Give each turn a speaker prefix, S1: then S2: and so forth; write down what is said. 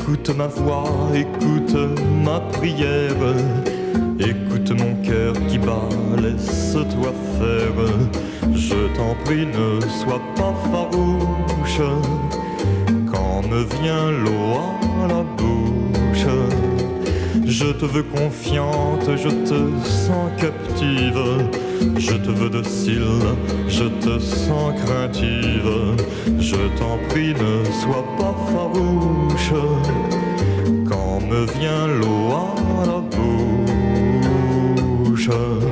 S1: Écoute ma voix, écoute ma prière, écoute mon cœur qui bat, laisse-toi faire. Je t'en prie, ne sois pas farouche quand me vient l'eau à la bouche. Je te veux confiante, je te sens captive. Je te veux docile, je te sens craintive. Je t'en prie, ne sois pas farouche quand me vient l'eau à la bouche.